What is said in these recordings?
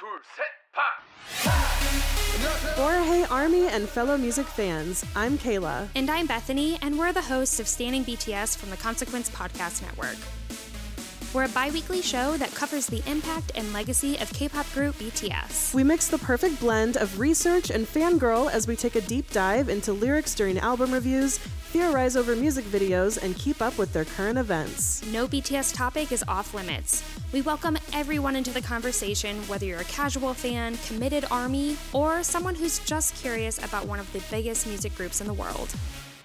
둘, 셋, 파! Hey Army and fellow music fans, I'm Kayla. And I'm Bethany, and we're the hosts of Standing BTS from the Consequence Podcast Network. We're a bi-weekly show that covers the impact and legacy of K-pop group BTS. We mix the perfect blend of research and fangirl as we take a deep dive into lyrics during album reviews, theorize over music videos, and keep up with their current events. No BTS topic is off limits. We welcome everyone into the conversation, whether you're a casual fan, committed ARMY, or someone who's just curious about one of the biggest music groups in the world.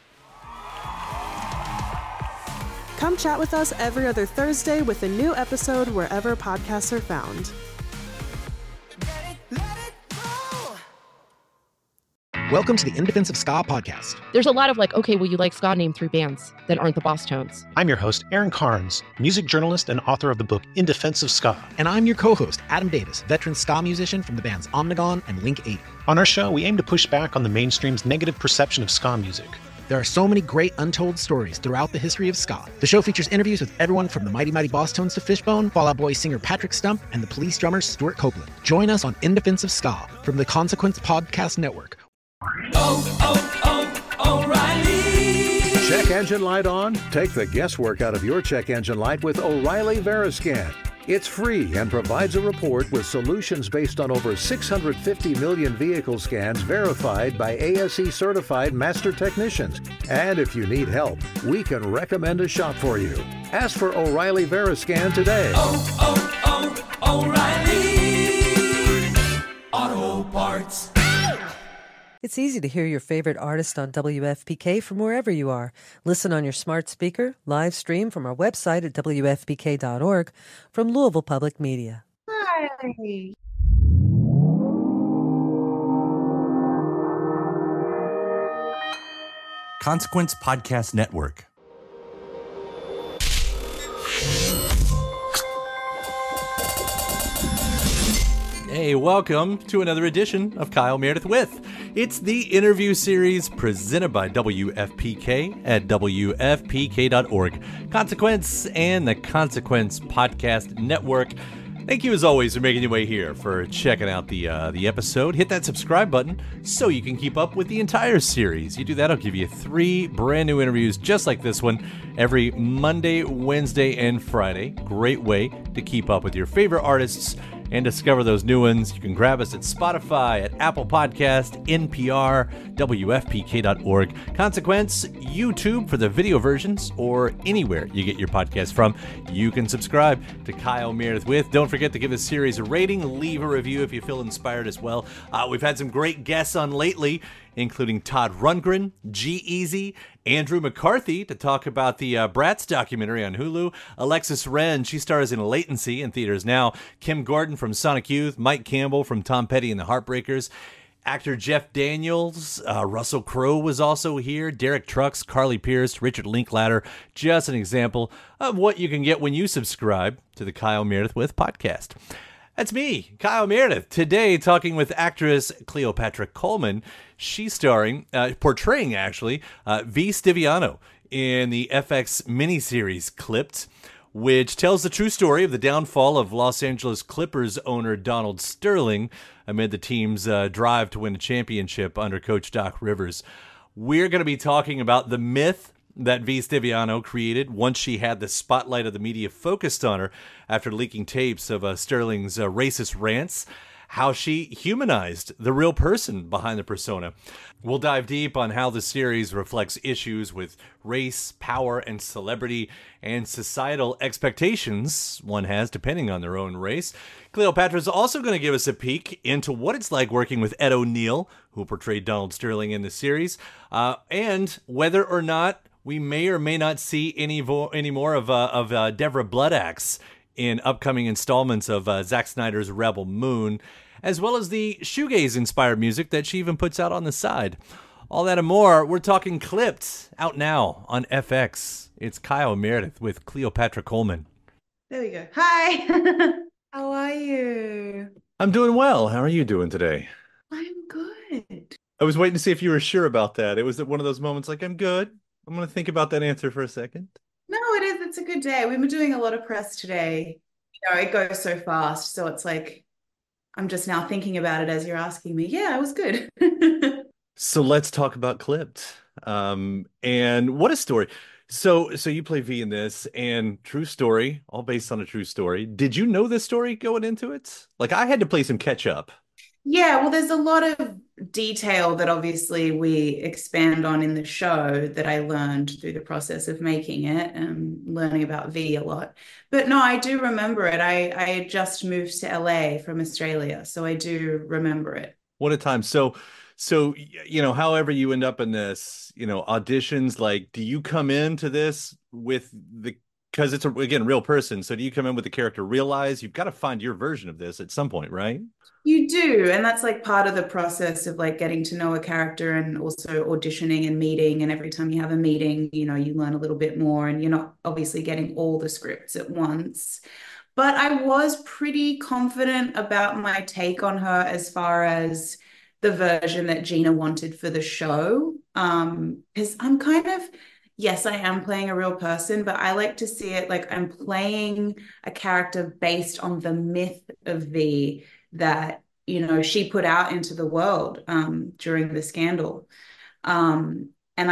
Come chat with us every other Thursday with a new episode wherever podcasts are found. Welcome to the In Defense of Ska podcast. There's a lot of like, okay, well, you like ska, name 3 bands that aren't the Boss Tones. I'm your host, Aaron Carnes, music journalist and author of the book In Defense of Ska. And I'm your co-host, Adam Davis, veteran ska musician from the bands Omnigone and Link 8. On our show, we aim to push back on the mainstream's negative perception of ska music. There are so many great untold stories throughout the history of ska. The show features interviews with everyone from the Mighty Mighty Boss Tones to Fishbone, Fall Out Boy singer Patrick Stump, and the Police drummer Stuart Copeland. Join us on In Defense of Ska from the Consequence Podcast Network. O'Reilly! Check engine light on? Take the guesswork out of your check engine light with O'Reilly Veriscan. It's free and provides a report with solutions based on over 650 million vehicle scans verified by ASE certified master technicians. And if you need help, we can recommend a shop for you. Ask for O'Reilly Veriscan today. O'Reilly Auto Parts. It's easy to hear your favorite artist on WFPK from wherever you are. Listen on your smart speaker, live stream from our website at WFPK.org from Louisville Public Media. Hi. Consequence Podcast Network. Hey, welcome to another edition of Kyle Meredith With. It's the interview series presented by WFPK at WFPK.org. Consequence and the Consequence Podcast Network. Thank you as always for making your way here, for checking out the episode. Hit that subscribe button so you can keep up with the entire series. You do that, I'll give you 3 brand new interviews just like this one every Monday, Wednesday, and Friday. Great way to keep up with your favorite artists and discover those new ones. You can grab us at Spotify, at Apple Podcast, NPR, WFPK.org, Consequence, YouTube for the video versions, or anywhere you get your podcast from. You can subscribe to Kyle Meredith With. Don't forget to give this series a rating, leave a review if you feel inspired as well. We've had some great guests on lately, including Todd Rundgren, G-Eazy, Andrew McCarthy to talk about the Bratz documentary on Hulu, Alexis Wren, she stars in Latency in theaters now, Kim Gordon from Sonic Youth, Mike Campbell from Tom Petty and the Heartbreakers, actor Jeff Daniels, Russell Crowe was also here, Derek Trucks, Carly Pierce, Richard Linklater, just an example of what you can get when you subscribe to the Kyle Meredith With podcast. That's me, Kyle Meredith, today talking with actress Cleopatra Coleman. She's portraying V. Stiviano in the FX miniseries Clipped, which tells the true story of the downfall of Los Angeles Clippers owner Donald Sterling amid the team's drive to win a championship under Coach Doc Rivers. We're going to be talking about the myth that V. Stiviano created once she had the spotlight of the media focused on her after leaking tapes of Sterling's racist rants, how she humanized the real person behind the persona. We'll dive deep on how the series reflects issues with race, power, and celebrity, and societal expectations one has depending on their own race. Cleopatra's also going to give us a peek into what it's like working with Ed O'Neill, who portrayed Donald Sterling in the series, and whether or not we may or may not see any more of Deborah Bloodaxe in upcoming installments of Zack Snyder's Rebel Moon, as well as the shoegaze-inspired music that she even puts out on the side. All that and more, we're talking Clipped, out now on FX. It's Kyle Meredith with Cleopatra Coleman. There we go. Hi! How are you? I'm doing well. How are you doing today? I'm good. I was waiting to see if you were sure about that. It was one of those moments like, I'm good. I'm going to think about that answer for a second. No, it is. It's a good day. We've been doing a lot of press today. It goes so fast. So it's like, I'm just now thinking about it as you're asking me. Yeah, it was good. So let's talk about Clipped. And what a story. So you play V in this, and true story, all based on a true story. Did you know this story going into it? Like I had to play some catch up. Yeah, well, there's a lot of detail that obviously we expand on in the show that I learned through the process of making it and learning about V a lot. But no, I do remember it. I had just moved to LA from Australia, so I do remember it. What a time. So however you end up in this, auditions, like, do you come into this with because it's again, real person. So do you come in with the character, realize you've got to find your version of this at some point, right? You do, and that's like part of the process of like getting to know a character and also auditioning and meeting. And every time you have a meeting, you learn a little bit more, and you're not obviously getting all the scripts at once. But I was pretty confident about my take on her as far as the version that Gina wanted for the show. Because I'm kind of, yes, I am playing a real person, but I like to see it like I'm playing a character based on the myth of V that, she put out into the world during the scandal. And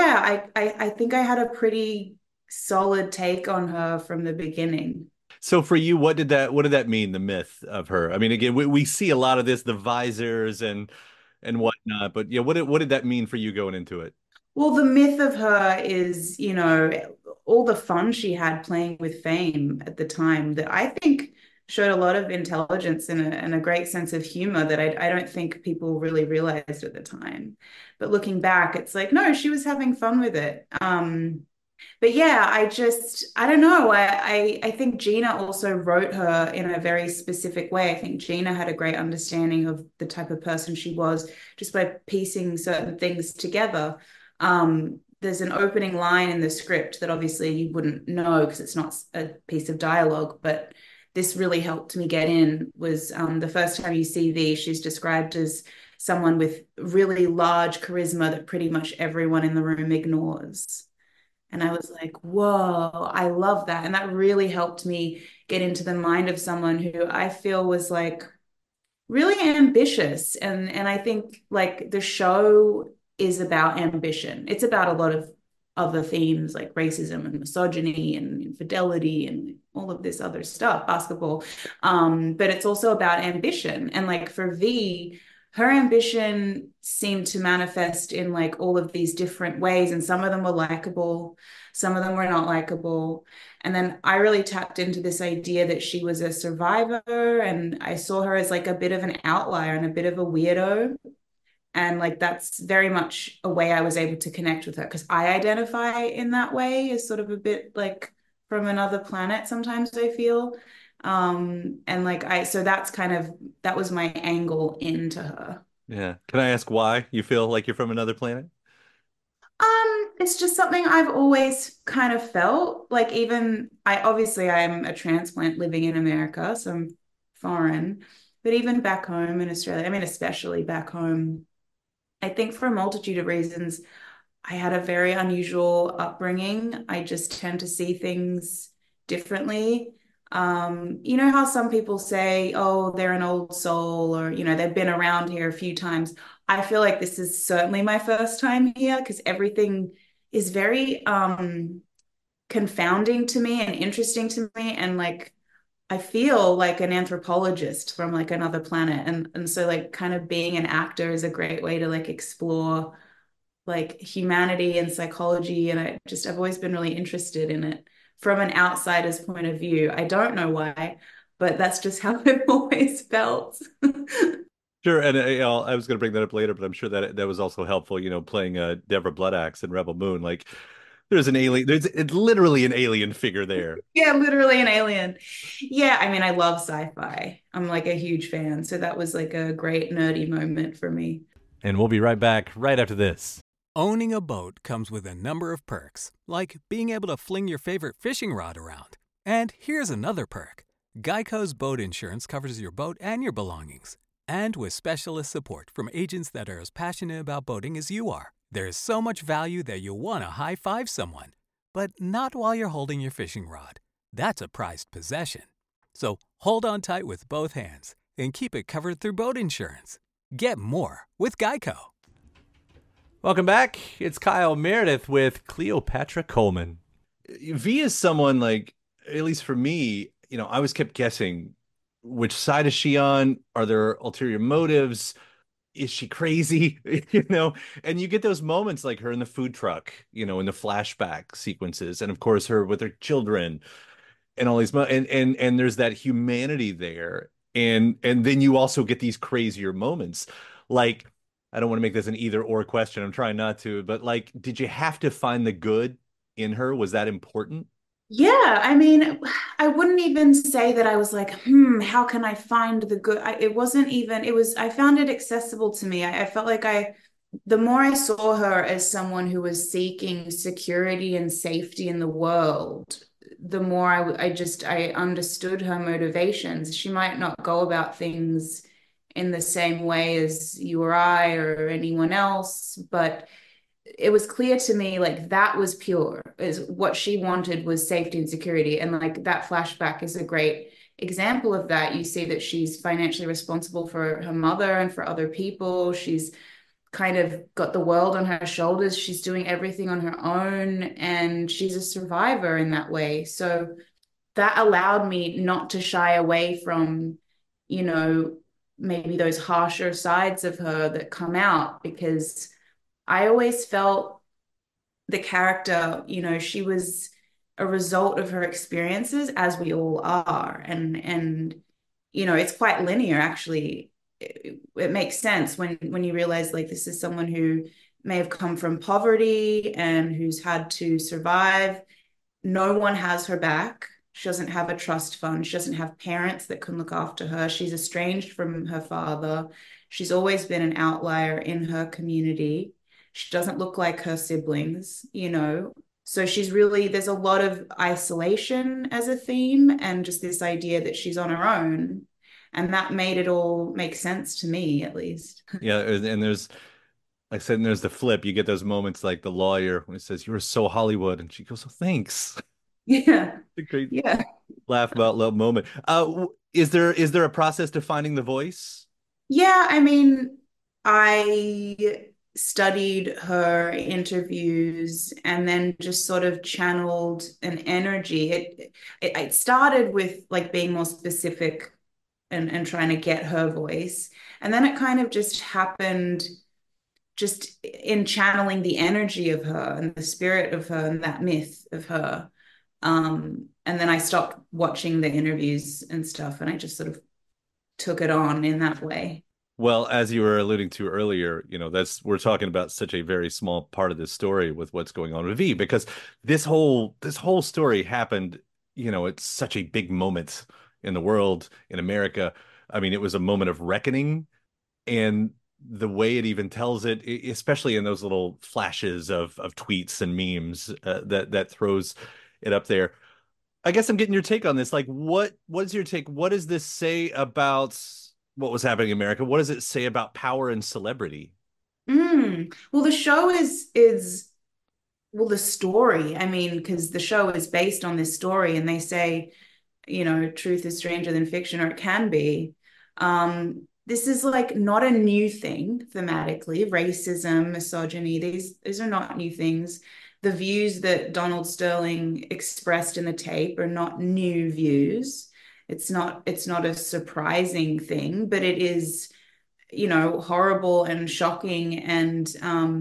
I think I had a pretty solid take on her from the beginning. So for you, what did that mean, the myth of her? I mean, again, we see a lot of this, the visors and whatnot, but yeah, what did that mean for you going into it? Well, the myth of her is, all the fun she had playing with Fame at the time that I think showed a lot of intelligence and a great sense of humor that I don't think people really realized at the time. But looking back, it's like, no, she was having fun with it. But yeah, I don't know. I think Gina also wrote her in a very specific way. I think Gina had a great understanding of the type of person she was just by piecing certain things together. There's an opening line in the script that obviously you wouldn't know because it's not a piece of dialogue, but this really helped me get in was the first time you see V, she's described as someone with really large charisma that pretty much everyone in the room ignores. And I was like, whoa, I love that. And that really helped me get into the mind of someone who I feel was like really ambitious. And I think like the show is about ambition. It's about a lot of other themes like racism and misogyny and infidelity and all of this other stuff, basketball. But it's also about ambition. And like for V, her ambition seemed to manifest in like all of these different ways. And some of them were likable, some of them were not likable. And then I really tapped into this idea that she was a survivor. And I saw her as like a bit of an outlier and a bit of a weirdo. And like that's very much a way I was able to connect with her because I identify in that way as sort of a bit like from another planet sometimes I feel. And like so that was my angle into her. Yeah. Can I ask why you feel like you're from another planet? It's just something I've always kind of felt like I'm a transplant living in America, so I'm foreign, but even back home in Australia, I mean, especially back home, I think for a multitude of reasons, I had a very unusual upbringing. I just tend to see things differently. You know how some people say, oh, they're an old soul or, they've been around here a few times. I feel like this is certainly my first time here because everything is very confounding to me and interesting to me. And like, I feel like an anthropologist from like another planet. And so like kind of being an actor is a great way to like explore like humanity and psychology. And I've always been really interested in it from an outsider's point of view. I don't know why, but that's just how I've always felt. Sure, and I was going to bring that up later, but I'm sure that was also helpful. Playing Deborah Bloodaxe in Rebel Moon. Like, there's it's literally an alien figure there. Yeah, literally an alien. Yeah, I mean, I love sci-fi. I'm like a huge fan, so that was like a great nerdy moment for me. And we'll be right back right after this. Owning a boat comes with a number of perks, like being able to fling your favorite fishing rod around. And here's another perk. Geico's boat insurance covers your boat and your belongings. And with specialist support from agents that are as passionate about boating as you are, there's so much value that you'll want to high-five someone. But not while you're holding your fishing rod. That's a prized possession. So hold on tight with both hands. and keep it covered through boat insurance. Get more with Geico. Welcome back. It's Kyle Meredith with Cleopatra Coleman. V is someone like, at least for me, I always kept guessing, which side is she on? Are there ulterior motives? Is she crazy? And you get those moments like her in the food truck, in the flashback sequences, and of course her with her children and all these and there's that humanity there. And then you also get these crazier moments. Like, I don't want to make this an either or question. I'm trying not to, but like, did you have to find the good in her? Was that important? Yeah, I mean, I wouldn't even say that I was like, how can I find the good? I found it accessible to me. I felt like the more I saw her as someone who was seeking security and safety in the world, the more I understood her motivations. She might not go about things in the same way as you or I or anyone else, but it was clear to me like that was pure, is what she wanted was safety and security. And like that flashback is a great example of that. You see that she's financially responsible for her mother and for other people. She's kind of got the world on her shoulders. She's doing everything on her own, and she's a survivor in that way. So that allowed me not to shy away from, maybe those harsher sides of her that come out, because I always felt the character, she was a result of her experiences, as we all are. And it's quite linear, actually. It makes sense when you realize like this is someone who may have come from poverty and who's had to survive. No one has her back. She doesn't have a trust fund. She doesn't have parents that can look after her. She's estranged from her father. She's always been an outlier in her community. She doesn't look like her siblings, So there's a lot of isolation as a theme, and just this idea that she's on her own. And that made it all make sense to me, at least. Yeah. And there's, like I said, and there's the flip. You get those moments like the lawyer when he says, "You were so Hollywood." And she goes, "Oh, thanks." Yeah. It's a great Yeah. laugh about love moment. Is there a process to finding the voice? Yeah. I mean, I studied her interviews and then just sort of channeled an energy. It started with like being more specific and trying to get her voice. And then it kind of just happened just in channeling the energy of her and the spirit of her and that myth of her. And then I stopped watching the interviews and stuff, and I just sort of took it on in that way. Well, as you were alluding to earlier, we're talking about such a very small part of this story with what's going on with V, because this whole story happened, it's such a big moment in the world, in America. I mean, it was a moment of reckoning, and the way it even tells it, especially in those little flashes of tweets and memes, that throws it up there. I guess I'm getting your take on this. Like, what is your take? What does this say about what was happening in America? What does it say about power and celebrity? Well, the show is the story. I mean, because the show is based on this story, and they say, truth is stranger than fiction, or it can be. This is like not a new thing thematically. Racism, misogyny, these are not new things. The views that Donald Sterling expressed in the tape are not new views. It's not a surprising thing, but it is, horrible and shocking, and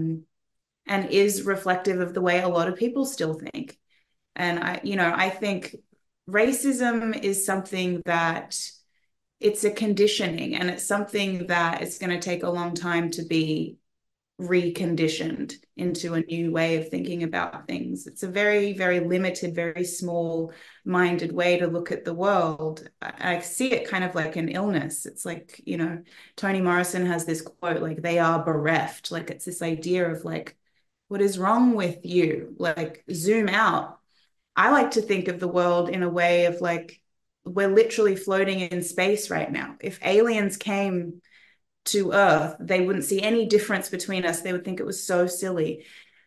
is reflective of the way a lot of people still think. And I think racism is something that it's a conditioning, and it's something that it's going to take a long time to be reconditioned into a new way of thinking about things. It's a very, very limited, very small-minded way to look at the world. I see it kind of like an illness. It's like, Toni Morrison has this quote, like, they are bereft. Like, it's this idea of like, what is wrong with you? Like, zoom out. I like to think of the world in a way of like, we're literally floating in space right now. If aliens came to Earth, they wouldn't see any difference between us. They would think it was so silly.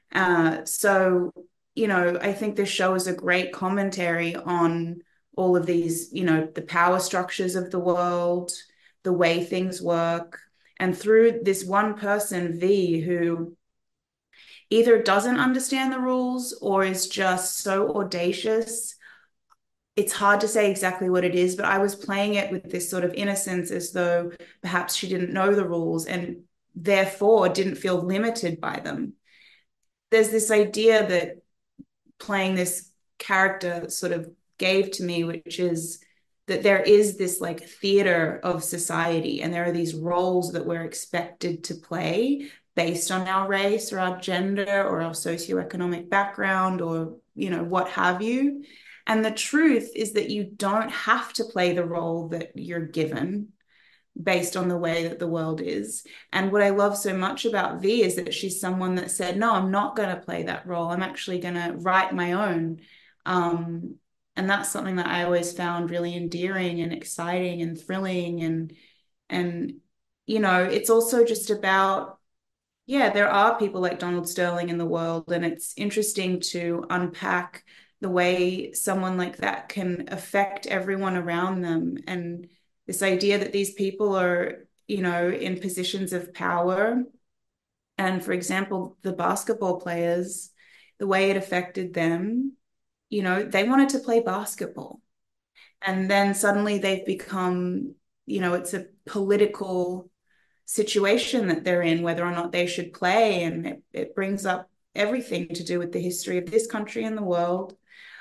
So, I think this show is a great commentary on all of these, the power structures of the world, the way things work. And through this one person, V, who either doesn't understand the rules or is just so audacious, it's hard to say exactly what it is, but I was playing it with this sort of innocence, as though perhaps she didn't know the rules and therefore didn't feel limited by them. There's this idea that playing this character sort of gave to me, which is that there is this like theater of society, and there are these roles that we're expected to play based on our race or our gender or our socioeconomic background, or, you know, what have you. And the truth is that you don't have to play the role that you're given based on the way that the world is. And what I love so much about V is that she's someone that said, no, I'm not going to play that role. I'm actually going to write my own. And that's something that I always found really endearing and exciting and thrilling. And you know, it's also just about, yeah, there are people like Donald Sterling in the world, and it's interesting to unpack the way someone like that can affect everyone around them. And this idea that these people are, you know, in positions of power. And for example, the basketball players, the way it affected them, you know, they wanted to play basketball. And then suddenly they've become, you know, it's a political situation that they're in, whether or not they should play. And it brings up everything to do with the history of this country and the world.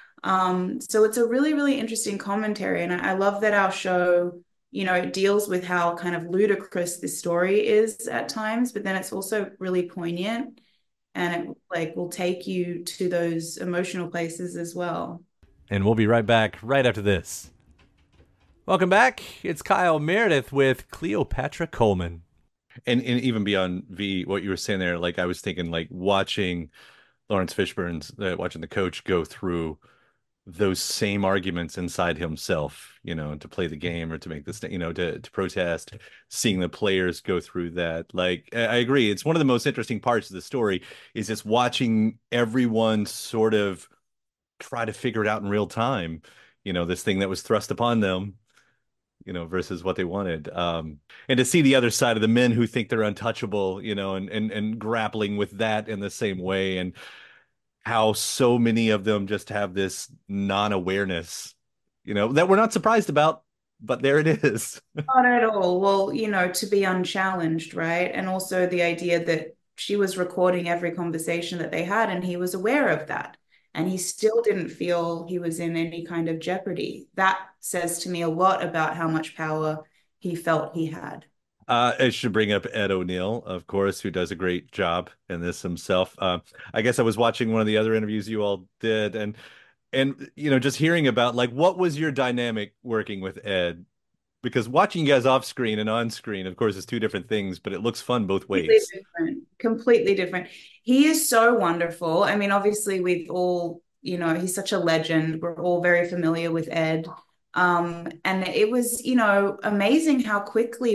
So it's a really, really interesting commentary. And I love that our show, you know, it deals with how kind of ludicrous this story is at times, but then it's also really poignant, and it like will take you to those emotional places as well. And we'll be right back right after this. Welcome back. It's Kyle Meredith with Cleopatra Coleman. And even beyond V, what you were saying there, like I was thinking, like watching Lawrence Fishburne's, watching the coach go through those same arguments inside himself, you know, to play the game or to make this, you know, to protest, seeing the players go through that. Like, I agree. It's one of the most interesting parts of the story is just watching everyone sort of try to figure it out in real time, you know, this thing that was thrust upon them, you know, versus what they wanted. And to see the other side of the men who think they're untouchable, you know, and grappling with that in the same way, and how so many of them just have this non-awareness, you know, that we're not surprised about, but there it is. Not at all. Well, you know, to be unchallenged, right? And also the idea that she was recording every conversation that they had, and he was aware of that. And he still didn't feel he was in any kind of jeopardy. That says to me a lot about how much power he felt he had. I should bring up Ed O'Neill, of course, who does a great job in this himself. I guess I was watching one of the other interviews you all did, and you know, just hearing about like what was your dynamic working with Ed, because watching you guys off screen and on screen, of course, is two different things, but it looks fun both ways. Completely different. He is so wonderful. I mean, obviously, we've all, you know, he's such a legend. We're all very familiar with Ed. And it was, you know, amazing how quickly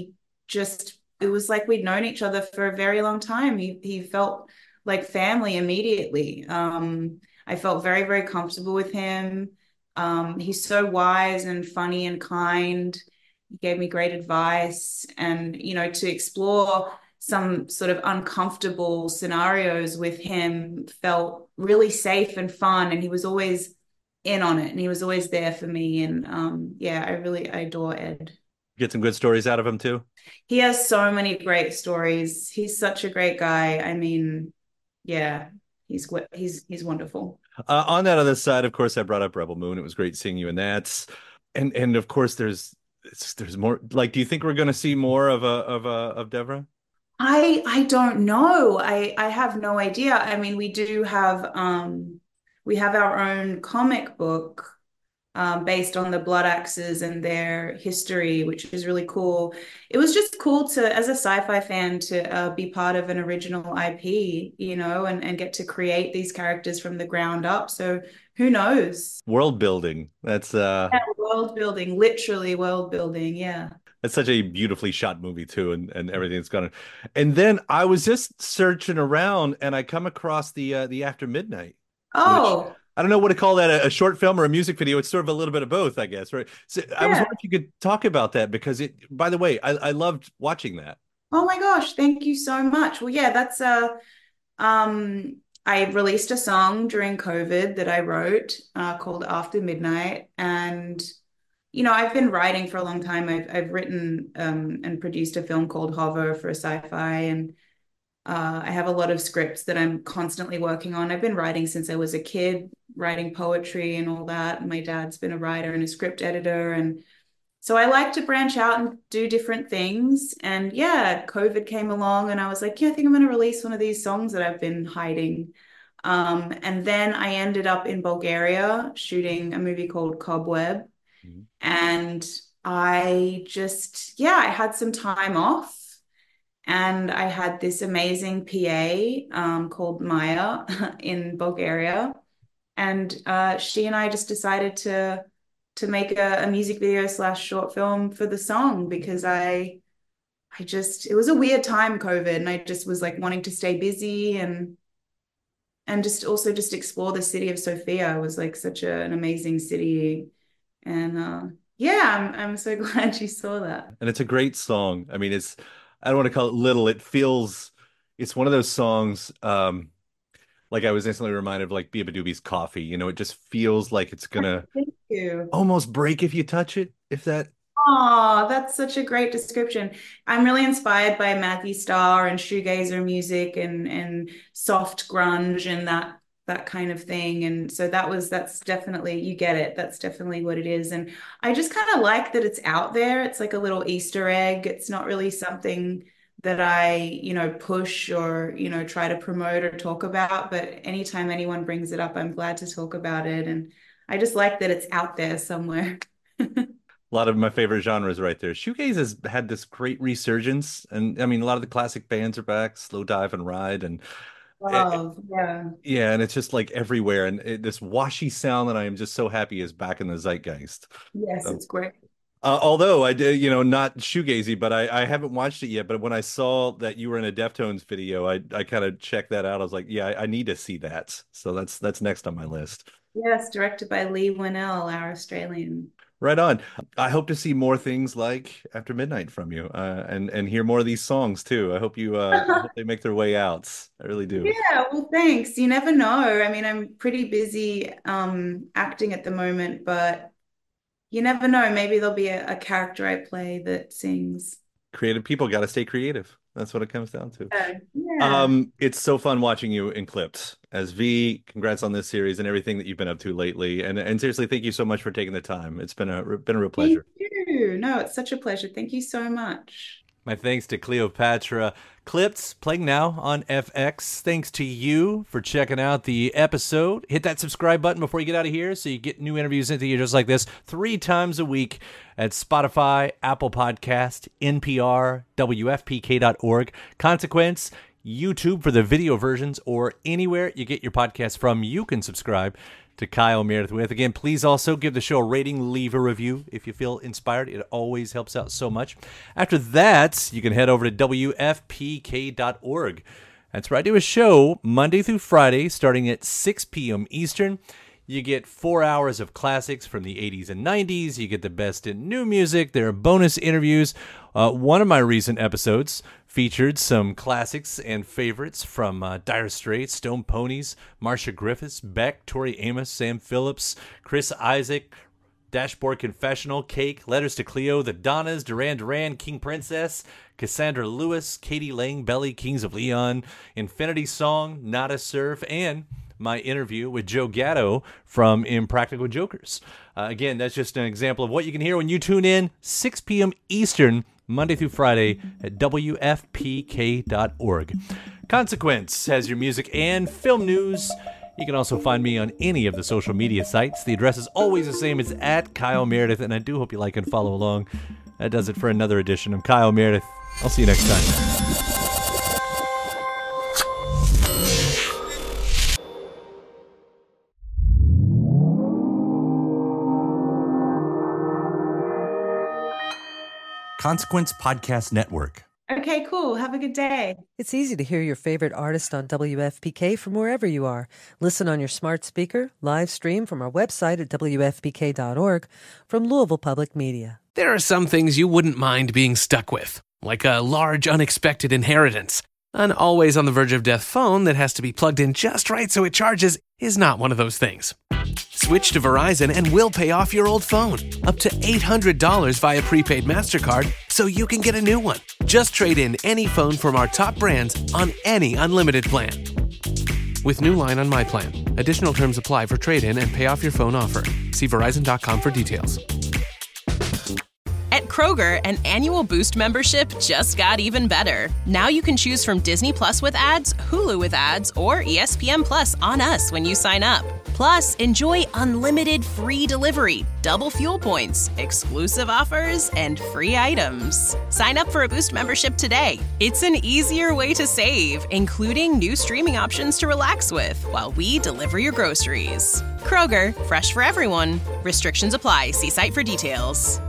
it was like we'd known each other for a very long time. He felt like family immediately. I felt very, very comfortable with him. He's so wise and funny and kind. He gave me great advice, and, you know, to explore some sort of uncomfortable scenarios with him felt really safe and fun. And he was always in on it, and he was always there for me. And yeah, I adore Ed. Get some good stories out of him too. He has so many great stories. He's such a great guy. I mean, yeah, he's wonderful. On that other side, of course, I brought up Rebel Moon. It was great seeing you in that. And of course, there's more. Like, do you think we're going to see more of Devra? I don't know. I have no idea. I mean, we have our own comic book based on the Blood Axes and their history, which is really cool. It was just cool to, as a sci-fi fan, to be part of an original IP, you know, and get to create these characters from the ground up. So who knows? World building. That's yeah, world building, literally world building. Yeah. It's such a beautifully shot movie too, and everything's gone. And then I was just searching around, and I come across the After Midnight. Oh. I don't know what to call that, a short film or a music video. It's sort of a little bit of both, I guess, right? So I was wondering if you could talk about that because by the way, I loved watching that. Oh my gosh, thank you so much. Well, yeah, that's I released a song during COVID that I wrote called After Midnight. And, I've been writing for a long time. I've written and produced a film called Hover for Sci-Fi. And I have a lot of scripts that I'm constantly working on. I've been writing since I was a kid, writing poetry and all that. My dad's been a writer and a script editor. And so I like to branch out and do different things. And yeah, COVID came along and I was like, yeah, I think I'm going to release one of these songs that I've been hiding. And then I ended up in Bulgaria shooting a movie called Cobweb. Mm-hmm. And I had some time off. And I had this amazing PA called Maya in Bulgaria. And she and I just decided to make a music video / short film for the song because it was a weird time, COVID, and I just was like wanting to stay busy and just also just explore the city of Sofia. It was like such an amazing city. And yeah, I'm so glad you saw that. And it's a great song. I mean, I don't want to call it little. It's one of those songs, like I was instantly reminded of like Biba Doobie's Coffee. It just feels like it's gonna almost break if you touch it. Oh, that's such a great description. I'm really inspired by Matthew Starr and shoegazer music and soft grunge and that kind of thing. And so that's definitely, you get it. That's definitely what it is. And I just kind of like that it's out there. It's like a little Easter egg. It's not really something that I, push or, try to promote or talk about. But anytime anyone brings it up, I'm glad to talk about it. And I just like that it's out there somewhere. A lot of my favorite genres right there. Shoegaze has had this great resurgence. And I mean, a lot of the classic bands are back, Slowdive and Ride. And yeah, and it's just like everywhere. And this washy sound that I am just so happy is back in the zeitgeist. Yes, it's great. Although I did, not shoegazy, but I haven't watched it yet. But when I saw that you were in a Deftones video, I kind of checked that out. I was like, yeah, I need to see that. So that's next on my list. Yes, directed by Lee Winnell, our Australian. Right on. I hope to see more things like After Midnight from you, and hear more of these songs too. I hope I hope they make their way out. I really do. Yeah, well, thanks. You never know. I mean, I'm pretty busy acting at the moment, but you never know. Maybe there'll be a character I play that sings. Creative people got to stay creative. That's what it comes down to. Yeah. It's so fun watching you in Clipped as V. Congrats on this series and everything that you've been up to lately. And seriously, thank you so much for taking the time. It's been a real pleasure. Thank you. No, it's such a pleasure. Thank you so much. My thanks to Cleopatra. Clipped, playing now on FX. Thanks to you for checking out the episode. Hit that subscribe button before you get out of here so you get new interviews into you just like this 3 times a week at Spotify, Apple Podcast, NPR, WFPK.org, Consequence, YouTube for the video versions, or anywhere you get your podcast from, you can subscribe to Kyle Meredith With. Again, please also give the show a rating, leave a review if you feel inspired. It always helps out so much. After that, you can head over to WFPK.org. That's where I do a show Monday through Friday starting at 6 p.m. Eastern. You get 4 hours of classics from the 80s and 90s. You get the best in new music. There are bonus interviews. One of my recent episodes featured some classics and favorites from Dire Straits, Stone Ponies, Marcia Griffiths, Beck, Tori Amos, Sam Phillips, Chris Isaac, Dashboard Confessional, Cake, Letters to Cleo, The Donnas, Duran Duran, King Princess, Cassandra Lewis, Katie Lang, Belly, Kings of Leon, Infinity Song, Nada Surf, and my interview with Joe Gatto from Impractical Jokers. Again, that's just an example of what you can hear when you tune in 6 p.m. Eastern, Monday through Friday at WFPK.org. Consequence has your music and film news. You can also find me on any of the social media sites. The address is always the same. It's at Kyle Meredith, and I do hope you like and follow along. That does it for another edition of Kyle Meredith. I'll see you next time. Consequence Podcast Network. Okay, cool. Have a good day. It's easy to hear your favorite artist on WFPK from wherever you are. Listen on your smart speaker, live stream from our website at WFPK.org, from Louisville Public Media. There are some things you wouldn't mind being stuck with, like a large unexpected inheritance. An always on the verge of death phone that has to be plugged in just right so it charges is not one of those things. Switch to Verizon and we'll pay off your old phone, up to $800 via prepaid MasterCard, so you can get a new one. Just trade in any phone from our top brands on any unlimited plan. With new line on My Plan. Additional terms apply for trade-in and pay off your phone offer. See Verizon.com for details. At Kroger, an annual Boost membership just got even better. Now you can choose from Disney Plus with ads, Hulu with ads, or ESPN Plus on us when you sign up. Plus, enjoy unlimited free delivery, double fuel points, exclusive offers, and free items. Sign up for a Boost membership today. It's an easier way to save, including new streaming options to relax with while we deliver your groceries. Kroger, fresh for everyone. Restrictions apply. See site for details.